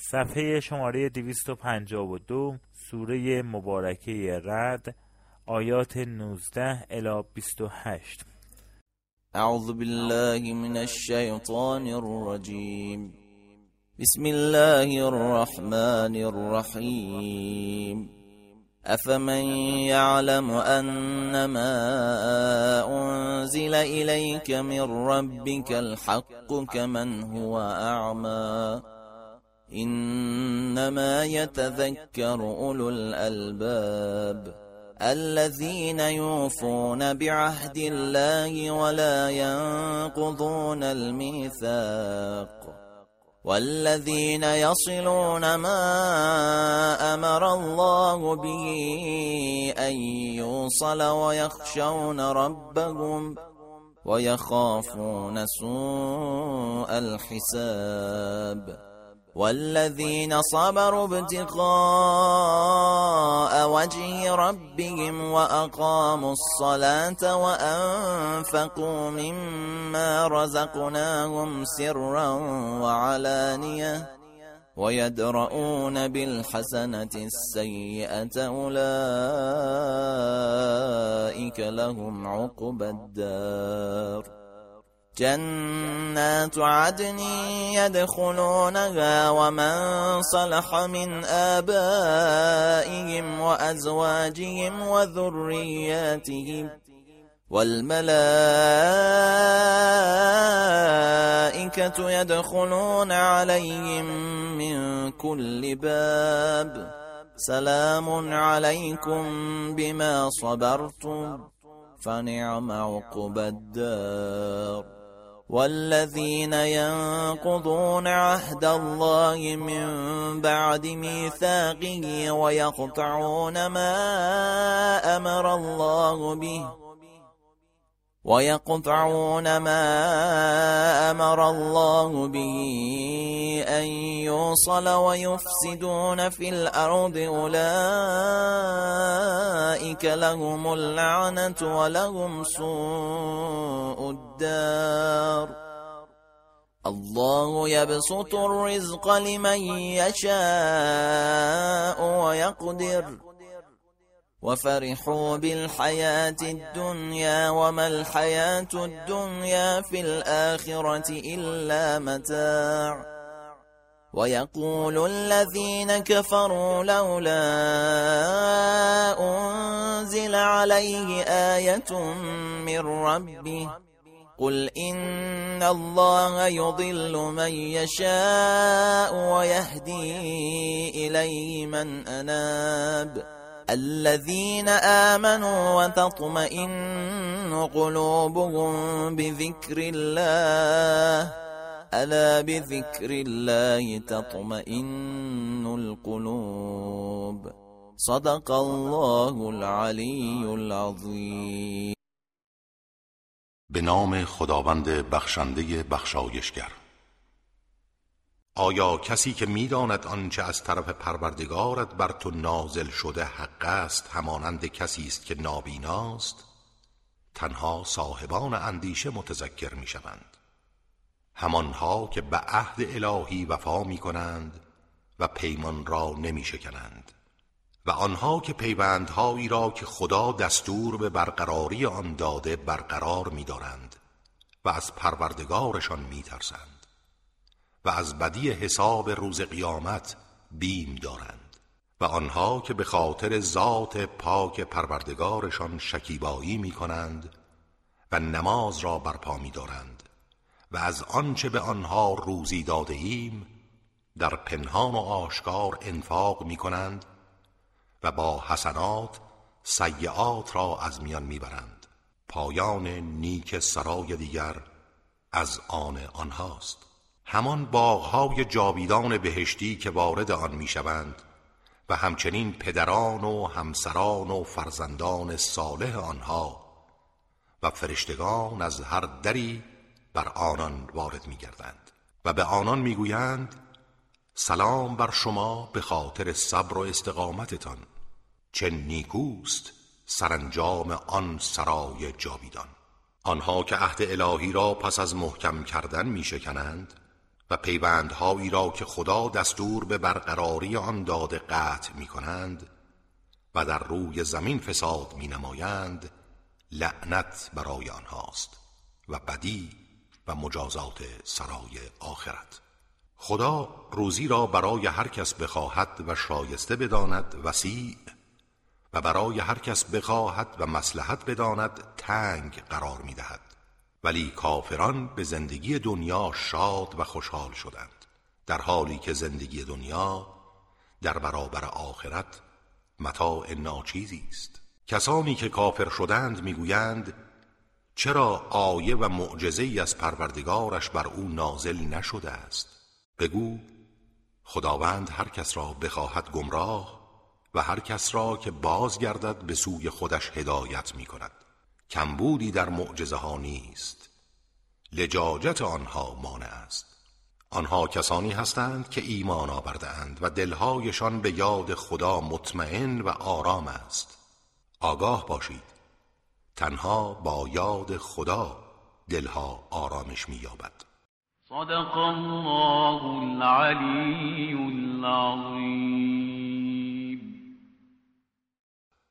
صفحه شماره 252 سوره مبارکه رعد آیات 19 الی 28. اعوذ بالله من الشیطان الرجیم. بسم الله الرحمن الرحیم. افمن یعلم انما انزل الیک من ربک الحق كمن هو اعمى انما يتذكر اولو الالباب الذين يوفون بعهد الله ولا ينقضون الميثاق والذين يصلون ما أمر الله به أن يوصل ويخشون ربهم ويخافون سوء الحساب والذين صبروا ابتغاء وجه ربهم وأقاموا الصلاة وأنفقوا مما رزقناهم سرا وعلانية ويدرؤون بالحسنة السيئة أولئك لهم عقبى الدار جنات عدن يدخلونها ومن صلح من آبائهم وأزواجهم وذرياتهم والملائكة يدخلون عليهم من كل باب سلام عليكم بما صبرتم فنعم عقبى الدار والذين ينقضون عهد الله من بعد ميثاقه ويقطعون ما أمر الله به أن يوصل ويفسدون في الأرض أولئك لهم اللعنة ولهم سوء الدار الله يبسط الرزق لمن يشاء ويقدر وفرحوا بالحياة الدنيا وما الحياة الدنيا في الآخرة إلا متاع ويقول الذين كفروا لولا أنزل عليه آية من ربه قل إن الله يضل من يشاء ويهدي إليه من أناب الذين آمنوا وتطمئن قلوبهم بذكر الله ألا بذكر الله تطمئن القلوب صدق الله العلی العظیم. به نام خداوند بخشنده بخشایشگر. آیا کسی که می‌داند آنچه از طرف پروردگارت بر تو نازل شده حق است همانند کسی است که نابیناست؟ تنها صاحبان اندیشه متذکر می‌شوند. همانها که به عهد الهی وفا می‌کنند و پیمان را نمی‌شکنند و آنها که پیوندهایی را که خدا دستور به برقراری آن داده برقرار می‌دارند و از پروردگارشان می‌ترسند و از بدی حساب روز قیامت بیم دارند و آنها که به خاطر ذات پاک پروردگارشان شکیبایی می کنند و نماز را برپا می دارند و از آنچه به آنها روزی داده ایم در پنهان و آشکار انفاق می کنند و با حسنات سیئات را از میان می برند. پایان نیک سرای دیگر از آن آنهاست. همان باغ‌های جاویدان بهشتی که وارد آن می‌شوند و همچنین پدران و همسران و فرزندان صالح آنها و فرشتگان از هر دری بر آنان وارد می‌گردند و به آنان می‌گویند سلام بر شما به خاطر صبر و استقامتتان، چه نیکوست سرانجام آن سرای جاویدان. آنها که عهد الهی را پس از محکم کردن می‌شکنند و پیوندهایی را که خدا دستور به برقراری آن داده قطع می کنند و در روی زمین فساد می نمایند لعنت برای آنهاست و بدی و مجازات سرای آخرت. خدا روزی را برای هر کس بخواهد و شایسته بداند وسیع و برای هر کس بخواهد و مصلحت بداند تنگ قرار می دهد. ولی کافران به زندگی دنیا شاد و خوشحال شدند، در حالی که زندگی دنیا در برابر آخرت متاع ناچیزی است. کسانی که کافر شدند میگویند چرا آیه و معجزه‌ای از پروردگارش بر او نازل نشده است؟ بگو خداوند هر کس را بخواهد گمراه و هر کس را که بازگردد به سوی خودش هدایت می کند. کمبودی در معجزه ها نیست، لجاجت آنها مانع است. آنها کسانی هستند که ایمان آورده اند و دلهایشان به یاد خدا مطمئن و آرام است. آگاه باشید، تنها با یاد خدا دلها آرامش می یابد. صدق الله العلی العظیم.